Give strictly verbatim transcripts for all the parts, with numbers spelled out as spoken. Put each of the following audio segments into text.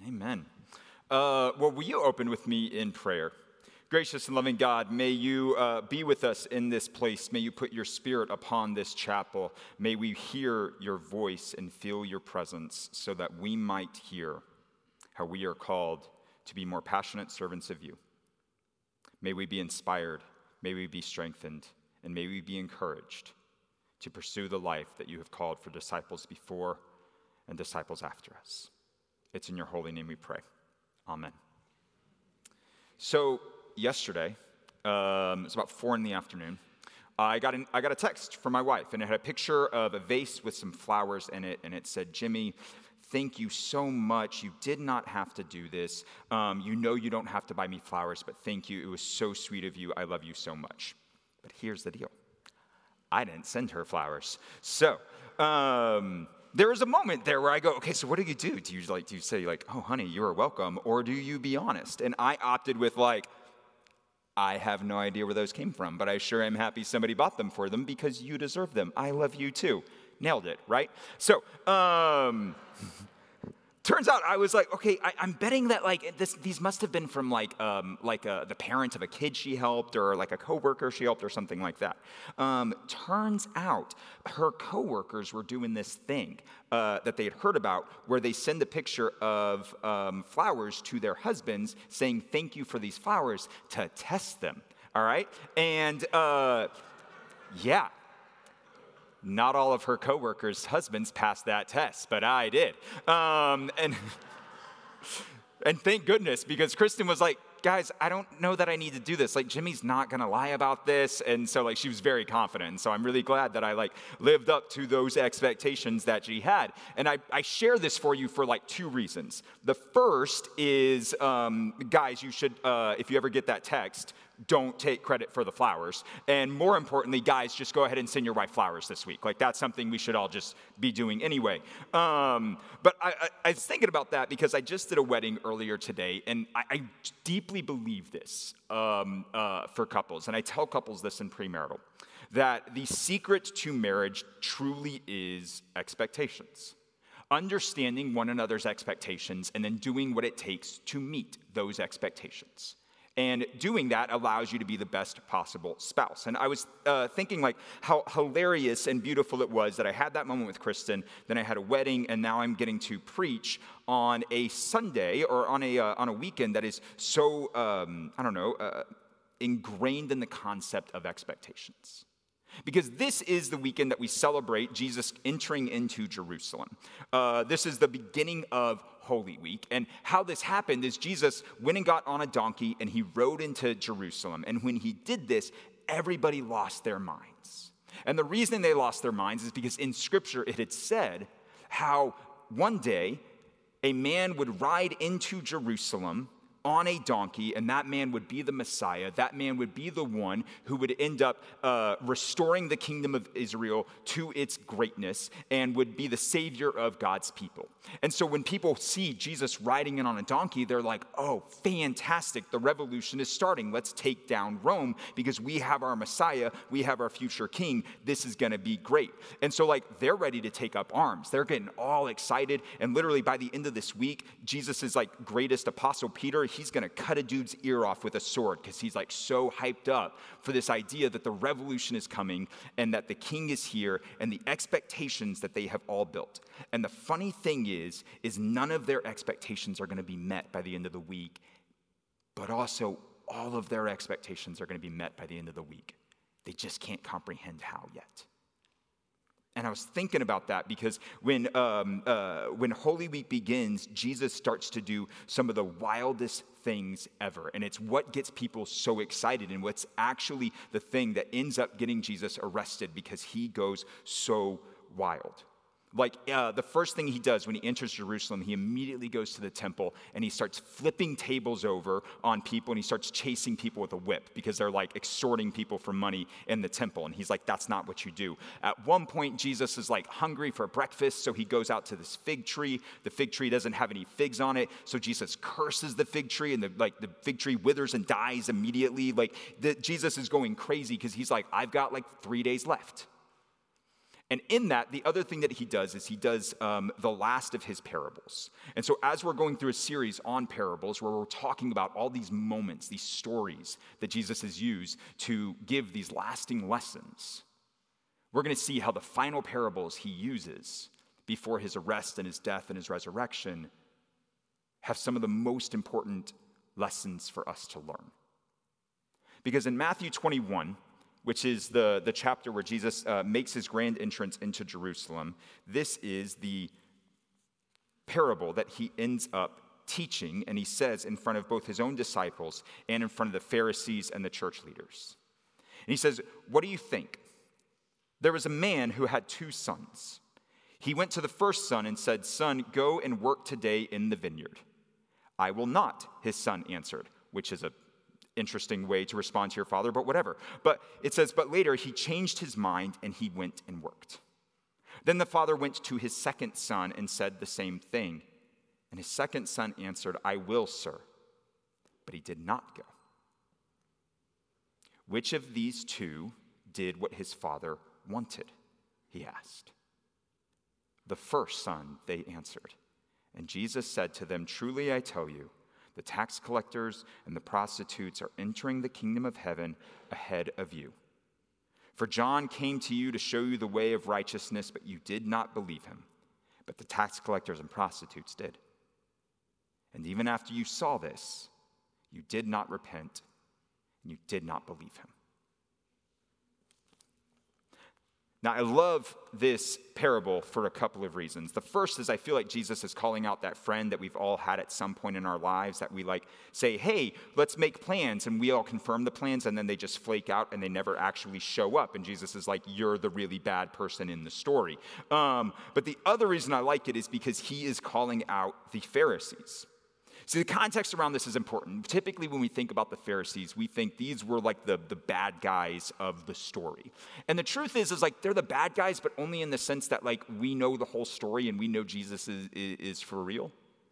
Amen. Uh, well, will you open with me in prayer? Gracious and loving God, may you uh, be with us in this place. May you put your spirit upon this chapel. May we hear your voice and feel your presence so that we might hear how we are called to be more passionate servants of you. May we be inspired, may we be strengthened, and may we be encouraged to pursue the life that you have called for disciples before and disciples after us. It's in your holy name we pray. Amen. So yesterday, um, it was about four in the afternoon, I got, an, I got a text from my wife, and it had a picture of a vase with some flowers in it, and it said, Jimmy, thank you so much. You did not have to do this. Um, you know you don't have to buy me flowers, but thank you. It was so sweet of you. I love you so much. But here's the deal. I didn't send her flowers. So um, there was a moment there where I go, okay, so what do you do? Do you like do you say like, oh, honey, you are welcome, or do you be honest? And I opted with like, I have no idea where those came from, but I sure am happy somebody bought them for them because you deserve them. I love you too. Nailed it, right? So, um, turns out I was like, okay, I, I'm betting that like this, these must have been from like um, like a, the parent of a kid she helped, or like a coworker she helped, or something like that. Um, turns out her coworkers were doing this thing uh, that they had heard about, where they send a picture of um, flowers to their husbands, saying thank you for these flowers to test them. All right, and uh, yeah. Not all of her coworkers' husbands passed that test, but I did. Um, and, and thank goodness, because Kristen was like, guys, I don't know that I need to do this. Like, Jimmy's not going to lie about this. And so, like, she was very confident. And so I'm really glad that I, like, lived up to those expectations that she had. And I, I share this for you for, like, two reasons. The first is, um, guys, you should, uh, if you ever get that text, don't take credit for the flowers. And more importantly, guys, just go ahead and send your wife flowers this week. Like, that's something we should all just be doing anyway. Um, but I, I, I was thinking about that because I just did a wedding earlier today, and I, I deeply believe this um, uh, for couples. And I tell couples this in premarital, that the secret to marriage truly is expectations. Understanding one another's expectations and then doing what it takes to meet those expectations. And doing that allows you to be the best possible spouse. And I was uh, thinking like how hilarious and beautiful it was that I had that moment with Kristen, then I had a wedding, and now I'm getting to preach on a Sunday or on a uh, on a weekend that is so, um, I don't know, uh, ingrained in the concept of expectations. Because this is the weekend that we celebrate Jesus entering into Jerusalem. Uh, this is the beginning of Holy Week. And how this happened is Jesus went and got on a donkey and he rode into Jerusalem. And when he did this, everybody lost their minds. And the reason they lost their minds is because in Scripture it had said how one day a man would ride into Jerusalem on a donkey, and that man would be the Messiah. That man would be the one who would end up uh, restoring the kingdom of Israel to its greatness and would be the savior of God's people. And so when people see Jesus riding in on a donkey, they're like, oh, fantastic, the revolution is starting. Let's take down Rome because we have our Messiah, we have our future king. This is going to be great. And so like they're ready to take up arms. They're getting all excited, and literally by the end of this week, Jesus' like greatest apostle, Peter, he's going to cut a dude's ear off with a sword because he's like so hyped up for this idea that the revolution is coming and that the king is here and the expectations that they have all built. And the funny thing is, is none of their expectations are going to be met by the end of the week, but also all of their expectations are going to be met by the end of the week. They just can't comprehend how yet. And I was thinking about that because when um, uh, when Holy Week begins, Jesus starts to do some of the wildest things ever. And it's what gets people so excited and what's actually the thing that ends up getting Jesus arrested because he goes so wild. Like uh, the first thing he does when he enters Jerusalem, he immediately goes to the temple and he starts flipping tables over on people and he starts chasing people with a whip because they're like extorting people for money in the temple. And he's like, that's not what you do. At one point, Jesus is like hungry for breakfast, so he goes out to this fig tree. The fig tree doesn't have any figs on it, so Jesus curses the fig tree and the like the fig tree withers and dies immediately. Like the, Jesus is going crazy because he's like, I've got like three days left. And in that, the other thing that he does is he does um, the last of his parables. And so as we're going through a series on parables where we're talking about all these moments, these stories that Jesus has used to give these lasting lessons, we're going to see how the final parables he uses before his arrest and his death and his resurrection have some of the most important lessons for us to learn. Because in Matthew twenty-one, which is the, the chapter where Jesus uh, makes his grand entrance into Jerusalem, this is the parable that he ends up teaching, and he says in front of both his own disciples and in front of the Pharisees and the church leaders. And he says, "What do you think? There was a man who had two sons. He went to the first son and said, 'Son, go and work today in the vineyard.' 'I will not,' his son answered," which is a interesting way to respond to your father, but whatever. But it says, "But later he changed his mind and he went and worked. Then the father went to his second son and said the same thing. And his second son answered, 'I will, sir.' But he did not go. Which of these two did what his father wanted?" he asked. "The first son," they answered. And Jesus said to them, "Truly I tell you, the tax collectors and the prostitutes are entering the kingdom of heaven ahead of you. For John came to you to show you the way of righteousness, but you did not believe him. But the tax collectors and prostitutes did. And even after you saw this, you did not repent, and you did not believe him." Now, I love this parable for a couple of reasons. The first is I feel like Jesus is calling out that friend that we've all had at some point in our lives that we like say, "Hey, let's make plans," and we all confirm the plans, and then they just flake out and they never actually show up. And Jesus is like, "You're the really bad person in the story." Um, but the other reason I like it is because he is calling out the Pharisees. See, the context around this is important. Typically, when we think about the Pharisees, we think these were like the, the bad guys of the story. And the truth is, is like they're the bad guys, but only in the sense that like we know the whole story and we know Jesus is, is, is for real.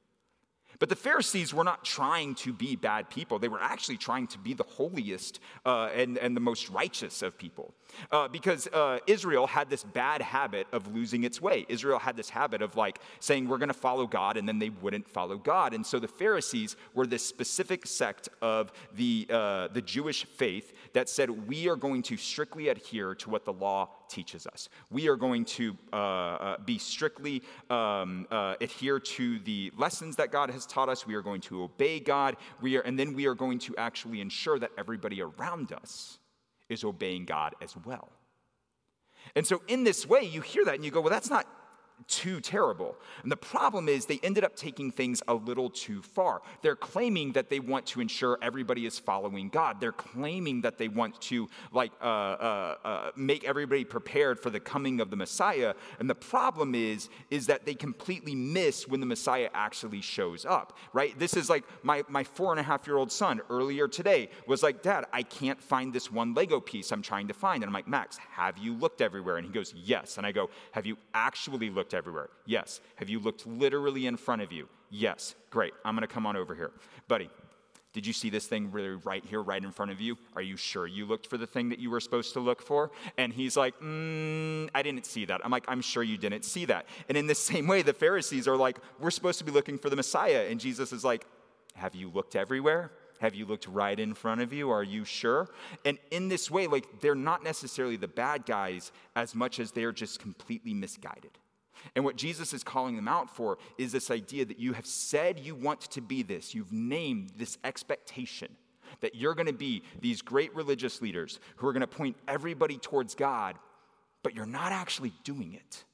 But the Pharisees were not trying to be bad people. They were actually trying to be the holiest uh, and, and the most righteous of people. Uh, because uh, Israel had this bad habit of losing its way. Israel had this habit of like saying, we're going to follow God, and then they wouldn't follow God. And so the Pharisees were this specific sect of the, uh, the Jewish faith that said, we are going to strictly adhere to what the law teaches us. We are going to uh, uh, be strictly um, uh, adhere to the lessons that God has taught us. We are going to obey God. We are, and then we are going to actually ensure that everybody around us is obeying God as well. And so in this way, you hear that and you go, well, that's not too terrible. And the problem is they ended up taking things a little too far. They're claiming that they want to ensure everybody is following God. They're claiming that they want to like uh, uh, uh, make everybody prepared for the coming of the Messiah. And the problem is, is that they completely miss when the Messiah actually shows up, right? This is like my, my four and a half year old son earlier today was like, Dad, I can't find this one Lego piece I'm trying to find. And I'm like, Max, have you looked everywhere? And he goes, yes. And I go, have you actually looked everywhere? Yes. Have you looked literally in front of you? Yes. Great. I'm going to come on over here. Buddy, did you see this thing really right here, right in front of you? Are you sure you looked for the thing that you were supposed to look for? And he's like, mm, I didn't see that. I'm like, I'm sure you didn't see that. And in the same way, the Pharisees are like, we're supposed to be looking for the Messiah. And Jesus is like, have you looked everywhere? Have you looked right in front of you? Are you sure? And in this way, like, they're not necessarily the bad guys as much as they're just completely misguided. And what Jesus is calling them out for is this idea that you have said you want to be this. You've named this expectation that you're going to be these great religious leaders who are going to point everybody towards God, but you're not actually doing it.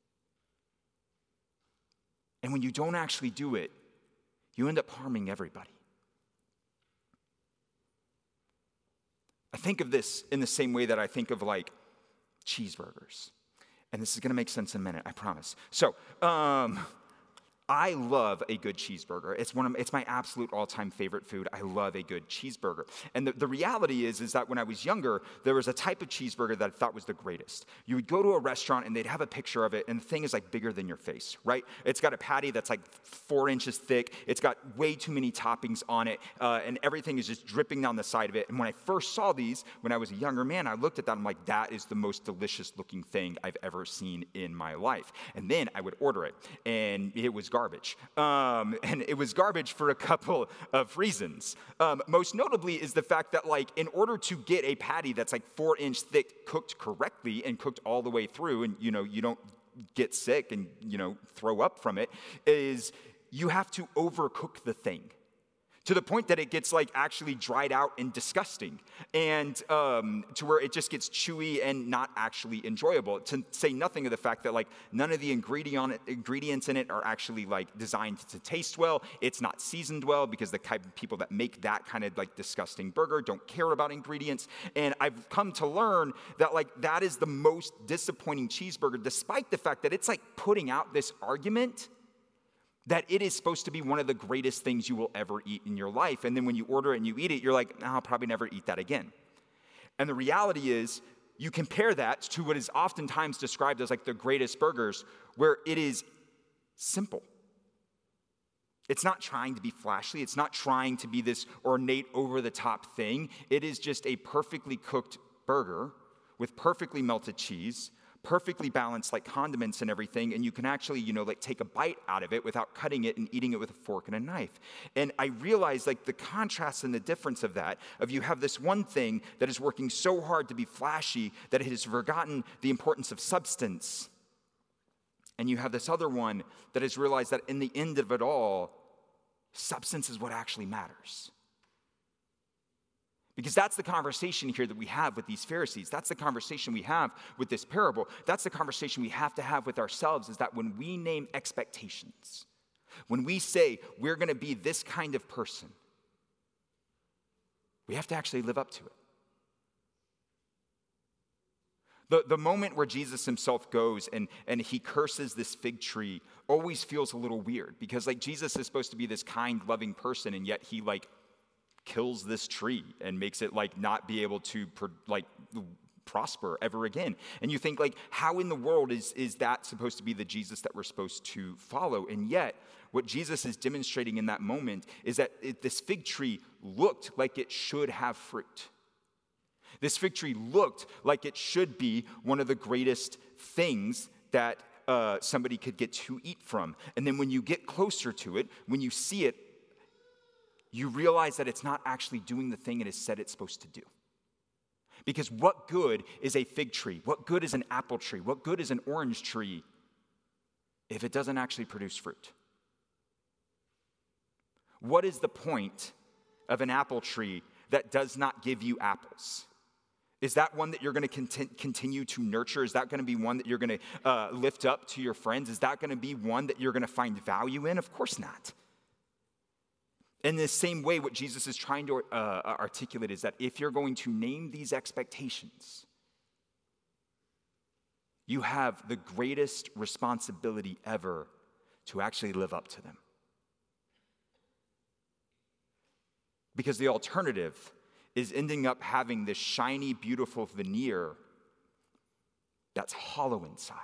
And when you don't actually do it, you end up harming everybody. I think of this in the same way that I think of like cheeseburgers. And this is going to make sense in a minute, I promise. So, um, I love a good cheeseburger. It's one of it's my absolute all-time favorite food. I love a good cheeseburger. And the, the reality is, is that when I was younger, there was a type of cheeseburger that I thought was the greatest. You would go to a restaurant and they'd have a picture of it, and the thing is like bigger than your face, right? It's got a patty that's like four inches thick. It's got way too many toppings on it, uh, and everything is just dripping down the side of it. And when I first saw these, when I was a younger man, I looked at that and I'm like, that is the most delicious looking thing I've ever seen in my life. And then I would order it, and it was garbage. Um, and it was garbage for a couple of reasons. Um, most notably is the fact that, like, in order to get a patty that's like four inch thick, cooked correctly and cooked all the way through, and, you know, you don't get sick and, you know, throw up from it, is you have to overcook the thing to the point that it gets like actually dried out and disgusting, and um, to where it just gets chewy and not actually enjoyable. To say nothing of the fact that like none of the ingredient, ingredients in it are actually like designed to taste well. It's not seasoned well because the type of people that make that kind of like disgusting burger don't care about ingredients. And I've come to learn that like that is the most disappointing cheeseburger, despite the fact that it's like putting out this argument that it is supposed to be one of the greatest things you will ever eat in your life. And then when you order it and you eat it, you're like, no, I'll probably never eat that again. And the reality is, you compare that to what is oftentimes described as like the greatest burgers, where it is simple. It's not trying to be flashy. It's not trying to be this ornate, over-the-top thing. It is just a perfectly cooked burger with perfectly melted cheese, perfectly balanced like condiments and everything, and you can actually, you know, like take a bite out of it without cutting it and eating it with a fork and a knife. And I realized like the contrast and the difference of that, of you have this one thing that is working so hard to be flashy that it has forgotten the importance of substance. And you have this other one that has realized that in the end of it all, substance is what actually matters. Because that's the conversation here that we have with these Pharisees. That's the conversation we have with this parable. That's the conversation we have to have with ourselves, is that when we name expectations, when we say we're going to be this kind of person, we have to actually live up to it. The, the moment where Jesus himself goes and, and he curses this fig tree always feels a little weird, because like Jesus is supposed to be this kind, loving person, and yet he like kills this tree and makes it like not be able to like prosper ever again. And you think like, how in the world is, is that supposed to be the Jesus that we're supposed to follow? And yet what Jesus is demonstrating in that moment is that it, this fig tree looked like it should have fruit. This fig tree looked like it should be one of the greatest things that uh, somebody could get to eat from. And then when you get closer to it, when you see it, you realize that it's not actually doing the thing it has said it's supposed to do. Because what good is a fig tree? What good is an apple tree? What good is an orange tree if it doesn't actually produce fruit? What is the point of an apple tree that does not give you apples? Is that one that you're going to continue to nurture? Is that going to be one that you're going to uh, lift up to your friends? Is that going to be one that you're going to find value in? Of course not. In the same way, what Jesus is trying to uh, articulate is that if you're going to name these expectations, you have the greatest responsibility ever to actually live up to them. Because the alternative is ending up having this shiny, beautiful veneer that's hollow inside.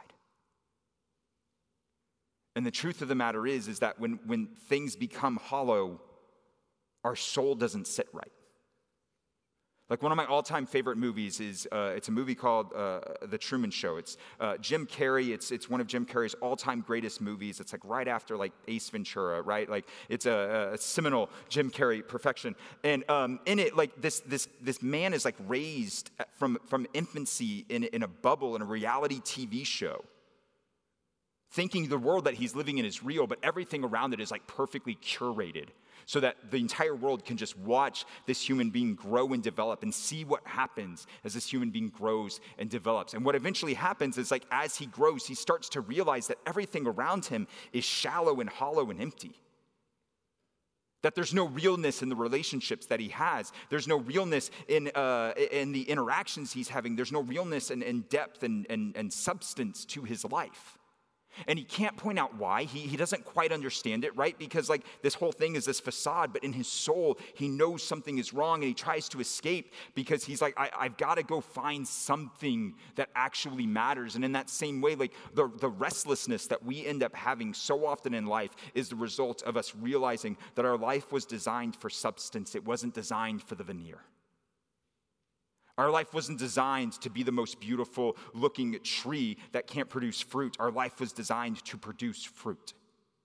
And the truth of the matter is, is that when, when things become hollow, our soul doesn't sit right. Like one of my all-time favorite movies is, uh, it's a movie called uh, The Truman Show. It's uh, Jim Carrey. It's it's one of Jim Carrey's all-time greatest movies. It's like right after like Ace Ventura, right? Like it's a, a seminal Jim Carrey perfection. And um, in it, like this this this man is like raised from from infancy in in a bubble in a reality T V show, thinking the world that he's living in is real, but everything around it is like perfectly curated, so that the entire world can just watch this human being grow and develop and see what happens as this human being grows and develops. And what eventually happens is, like, as he grows, he starts to realize that everything around him is shallow and hollow and empty. That there's no realness in the relationships that he has. There's no realness in uh, in the interactions he's having. There's no realness and, and depth and, and, and substance to his life. And he can't point out why. He, he doesn't quite understand it, right? Because like this whole thing is this facade, but in his soul, he knows something is wrong and he tries to escape because he's like, I, I've got to go find something that actually matters. And in that same way, like the, the restlessness that we end up having so often in life is the result of us realizing that our life was designed for substance. It wasn't designed for the veneer. Our life wasn't designed to be the most beautiful looking tree that can't produce fruit. Our life was designed to produce fruit.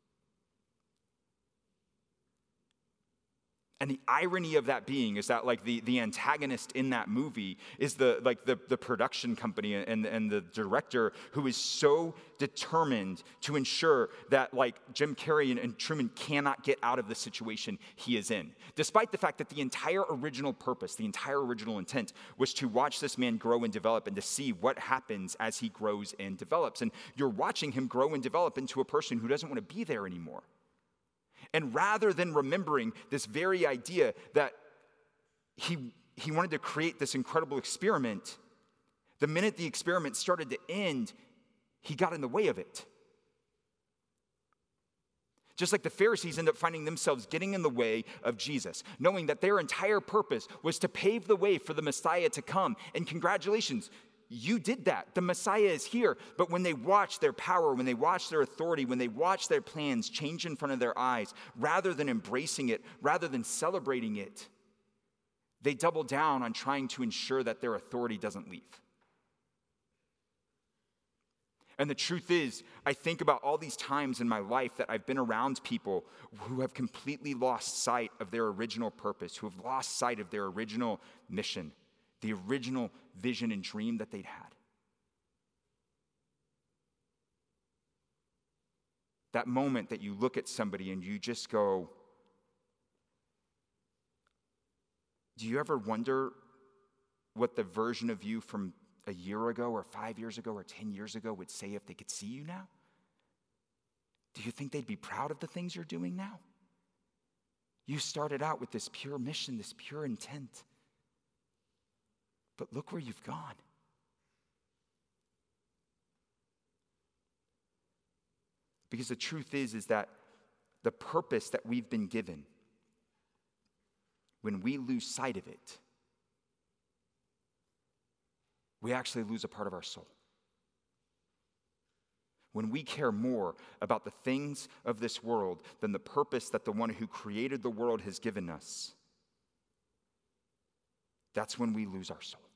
And the irony of that being is that like the, the antagonist in that movie is the like the, the production company and, and the director who is so determined to ensure that like Jim Carrey and, and Truman cannot get out of the situation he is in. Despite the fact that the entire original purpose, the entire original intent was to watch this man grow and develop and to see what happens as he grows and develops. And you're watching him grow and develop into a person who doesn't want to be there anymore. And rather than remembering this very idea that he, he wanted to create this incredible experiment, the minute the experiment started to end, he got in the way of it. Just like the Pharisees end up finding themselves getting in the way of Jesus, knowing that their entire purpose was to pave the way for the Messiah to come. And congratulations, you did that. The Messiah is here. But when they watch their power, when they watch their authority, when they watch their plans change in front of their eyes, rather than embracing it, rather than celebrating it, they double down on trying to ensure that their authority doesn't leave. And the truth is, I think about all these times in my life that I've been around people who have completely lost sight of their original purpose, who have lost sight of their original mission, the original vision and dream that they'd had. That moment that you look at somebody and you just go, do you ever wonder what the version of you from a year ago or five years ago or ten years ago would say if they could see you now? Do you think they'd be proud of the things you're doing now? You started out with this pure mission, this pure intent. But look where you've gone. Because the truth is, is that the purpose that we've been given, when we lose sight of it, we actually lose a part of our soul. When we care more about the things of this world than the purpose that the one who created the world has given us, that's when we lose our soul.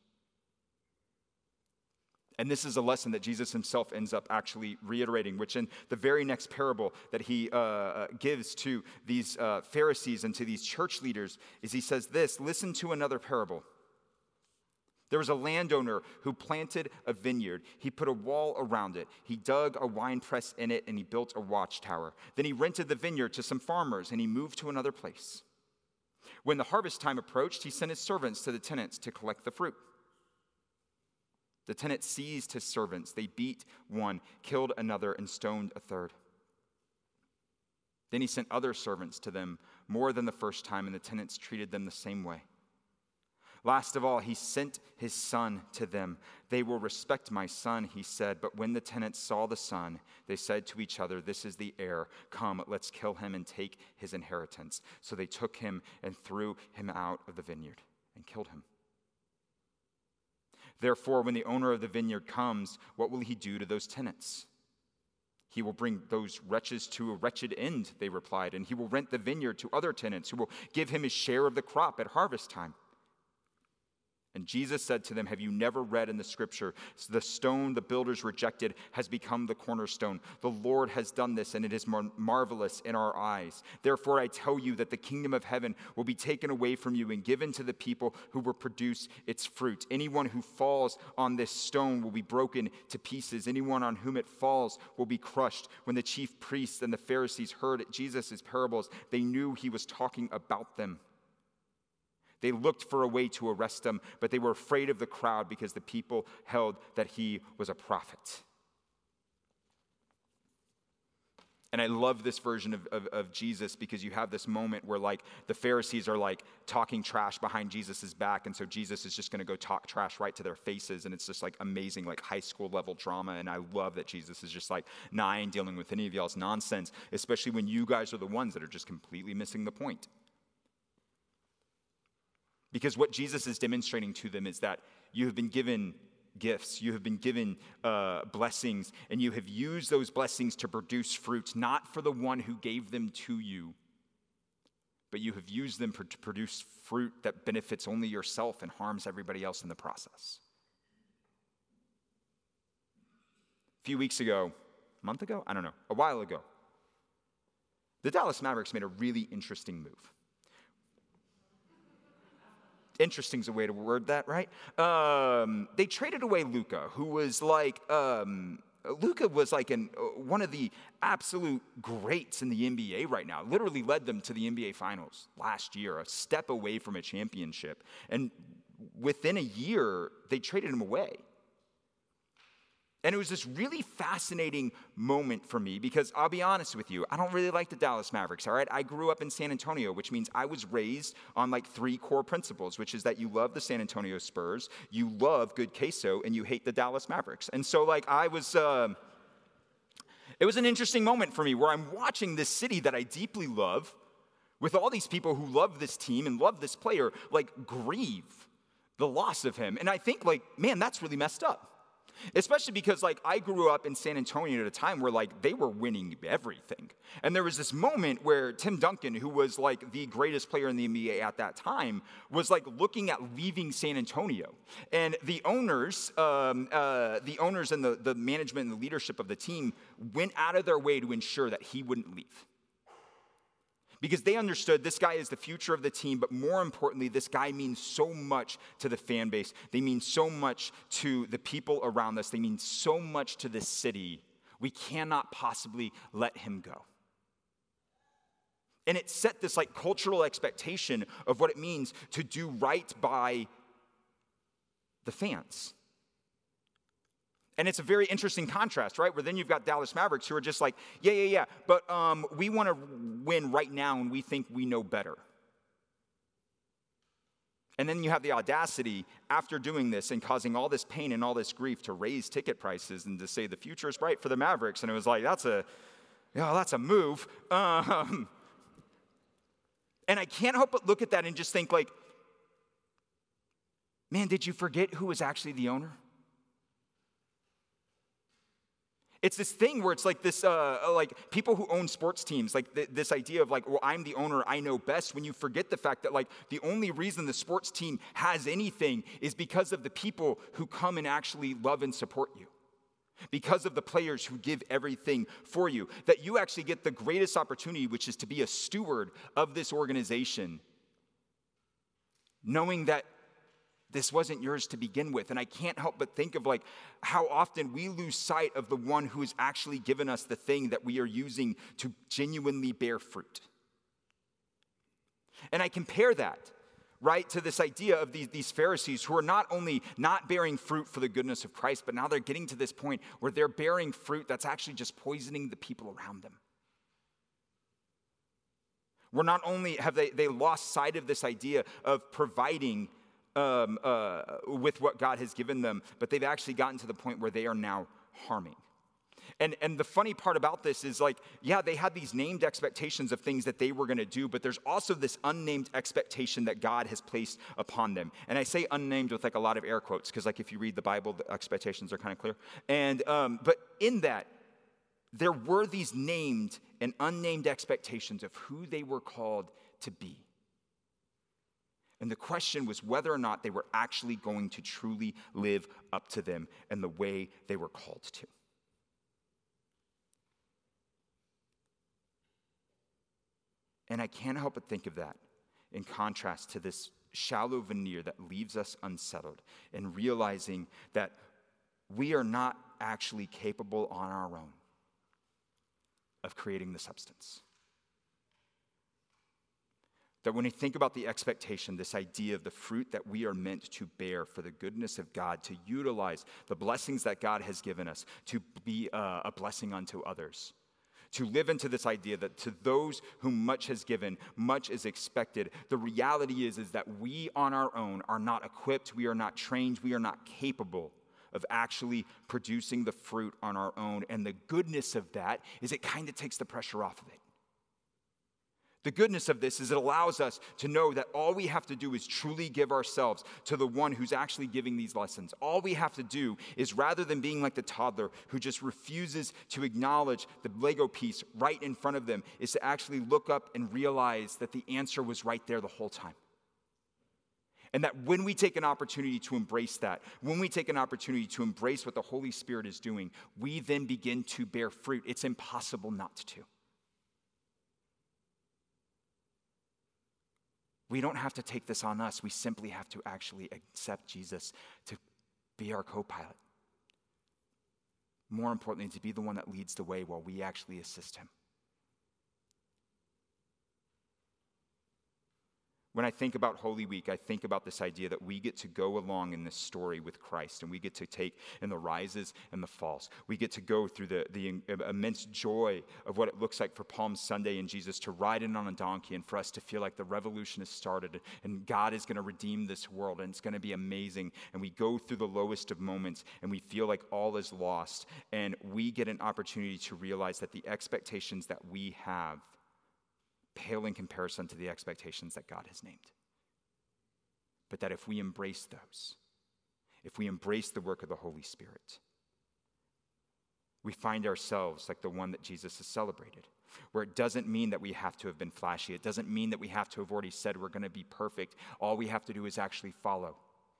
And this is a lesson that Jesus himself ends up actually reiterating, which in the very next parable that he uh, gives to these uh, Pharisees and to these church leaders is he says this, listen to another parable. There was a landowner who planted a vineyard. He put a wall around it. He dug a winepress in it, and he built a watchtower. Then he rented the vineyard to some farmers, and he moved to another place. When the harvest time approached, he sent his servants to the tenants to collect the fruit. The tenants seized his servants. They beat one, killed another, and stoned a third. Then he sent other servants to them, more than the first time, and the tenants treated them the same way. Last of all, he sent his son to them. They will respect my son, he said. But when the tenants saw the son, they said to each other, this is the heir. Come, let's kill him and take his inheritance. So they took him and threw him out of the vineyard and killed him. Therefore, when the owner of the vineyard comes, what will he do to those tenants? He will bring those wretches to a wretched end, they replied, and he will rent the vineyard to other tenants who will give him his share of the crop at harvest time. And Jesus said to them, have you never read in the scripture, the stone the builders rejected has become the cornerstone. The Lord has done this, and it is mar- marvelous in our eyes. Therefore, I tell you that the kingdom of heaven will be taken away from you and given to the people who will produce its fruit. Anyone who falls on this stone will be broken to pieces. Anyone on whom it falls will be crushed. When the chief priests and the Pharisees heard Jesus' parables, they knew he was talking about them. They looked for a way to arrest him, but they were afraid of the crowd because the people held that he was a prophet. And I love this version of, of, of Jesus because you have this moment where like the Pharisees are like talking trash behind Jesus's back. And so Jesus is just going to go talk trash right to their faces. And it's just like amazing, like high school level drama. And I love that Jesus is just like, nah, I ain't dealing with any of y'all's nonsense, especially when you guys are the ones that are just completely missing the point. Because what Jesus is demonstrating to them is that you have been given gifts, you have been given uh, blessings, and you have used those blessings to produce fruits, not for the one who gave them to you, but you have used them for, to produce fruit that benefits only yourself and harms everybody else in the process. A few weeks ago, a month ago, I don't know, a while ago, the Dallas Mavericks made a really interesting move. Interesting is a way to word that, right? Um, they traded away Luka, who was like, um, Luka was like an, uh, one of the absolute greats in the N B A right now. Literally led them to the N B A Finals last year, a step away from a championship. And within a year, they traded him away. And it was this really fascinating moment for me because I'll be honest with you, I don't really like the Dallas Mavericks, all right? I grew up in San Antonio, which means I was raised on like three core principles, which is that you love the San Antonio Spurs, you love good queso, and you hate the Dallas Mavericks. And so like I was, uh, it was an interesting moment for me where I'm watching this city that I deeply love with all these people who love this team and love this player, like grieve the loss of him. And I think like, man, that's really messed up. Especially because, like, I grew up in San Antonio at a time where, like, they were winning everything. And there was this moment where Tim Duncan, who was, like, the greatest player in the N B A at that time, was, like, looking at leaving San Antonio. And the owners, um, uh, the owners and the, the management and the leadership of the team went out of their way to ensure that he wouldn't leave. Because they understood this guy is the future of the team, but more importantly, this guy means so much to the fan base. They mean so much to the people around us. They mean so much to this city. We cannot possibly let him go. And it set this like cultural expectation of what it means to do right by the fans. And it's a very interesting contrast, right? Where then you've got Dallas Mavericks who are just like, yeah, yeah, yeah, but um, we want to win right now and we think we know better. And then you have the audacity after doing this and causing all this pain and all this grief to raise ticket prices and to say the future is bright for the Mavericks. And it was like, that's a, yeah, that's a move. Um, and I can't help but look at that and just think like, man, did you forget who was actually the owner? It's this thing where it's like this, uh, like people who own sports teams, like th- this idea of like, well, I'm the owner, I know best, when you forget the fact that like the only reason the sports team has anything is because of the people who come and actually love and support you. Because of the players who give everything for you. That you actually get the greatest opportunity, which is to be a steward of this organization. Knowing that this wasn't yours to begin with. And I can't help but think of like how often we lose sight of the one who has actually given us the thing that we are using to genuinely bear fruit. And I compare that, right, to this idea of these, these Pharisees who are not only not bearing fruit for the goodness of Christ, but now they're getting to this point where they're bearing fruit that's actually just poisoning the people around them. Where not only have they, they lost sight of this idea of providing Um, uh, with what God has given them, but they've actually gotten to the point where they are now harming. And and the funny part about this is like, yeah, they had these named expectations of things that they were going to do, but there's also this unnamed expectation that God has placed upon them. And I say unnamed with like a lot of air quotes, because like if you read the Bible, the expectations are kind of clear. And um, but in that, there were these named and unnamed expectations of who they were called to be. And the question was whether or not they were actually going to truly live up to them in the way they were called to. And I can't help but think of that in contrast to this shallow veneer that leaves us unsettled and realizing that we are not actually capable on our own of creating the substance. That when we think about the expectation, this idea of the fruit that we are meant to bear for the goodness of God, to utilize the blessings that God has given us, to be uh, a blessing unto others, To live into this idea that to those whom much has given, much is expected. The reality is, is that we on our own are not equipped, we are not trained, we are not capable of actually producing the fruit on our own. And the goodness of that is it kind of takes the pressure off of it. The goodness of this is it allows us to know that all we have to do is truly give ourselves to the one who's actually giving these lessons. All we have to do is, rather than being like the toddler who just refuses to acknowledge the Lego piece right in front of them, is to actually look up and realize that the answer was right there the whole time. And that when we take an opportunity to embrace that, when we take an opportunity to embrace what the Holy Spirit is doing, we then begin to bear fruit. It's impossible not to. We don't have to take this on us. We simply have to actually accept Jesus to be our co-pilot. More importantly, to be the one that leads the way while we actually assist him. When I think about Holy Week, I think about this idea that we get to go along in this story with Christ, and we get to take in the rises and the falls. We get to go through the, the immense joy of what it looks like for Palm Sunday and Jesus to ride in on a donkey, and for us to feel like the revolution has started and God is going to redeem this world and it's going to be amazing. And we go through the lowest of moments and we feel like all is lost, and we get an opportunity to realize that the expectations that we have pale in comparison to the expectations that God has named. But that if we embrace those, if we embrace the work of the Holy Spirit, we find ourselves like the one that Jesus has celebrated, where it doesn't mean that we have to have been flashy. It doesn't mean that we have to have already said we're going to be perfect. All we have to do is actually follow.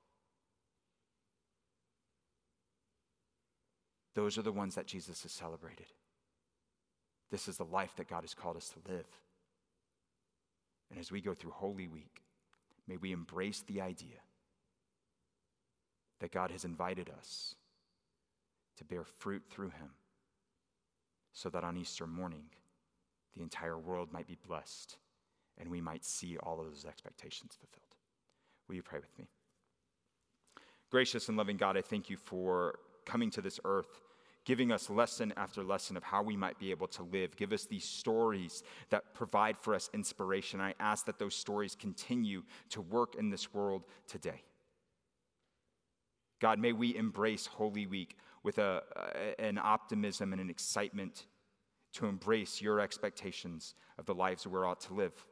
Those are the ones that Jesus has celebrated. This is the life that God has called us to live. And as we go through Holy Week, may we embrace the idea that God has invited us to bear fruit through him, so that on Easter morning, the entire world might be blessed and we might see all of those expectations fulfilled. Will you pray with me? Gracious and loving God, I thank you for coming to this earth, giving us lesson after lesson of how we might be able to live. Give us these stories that provide for us inspiration. I ask that those stories continue to work in this world today. God, may we embrace Holy Week with a, a, an optimism and an excitement to embrace your expectations of the lives we're ought to live.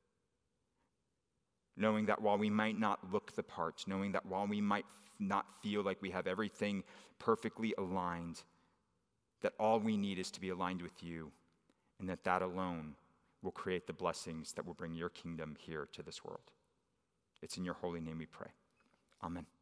Knowing that while we might not look the part, knowing that while we might not feel like we have everything perfectly aligned, that all we need is to be aligned with you, and that that alone will create the blessings that will bring your kingdom here to this world. It's in your holy name we pray. Amen.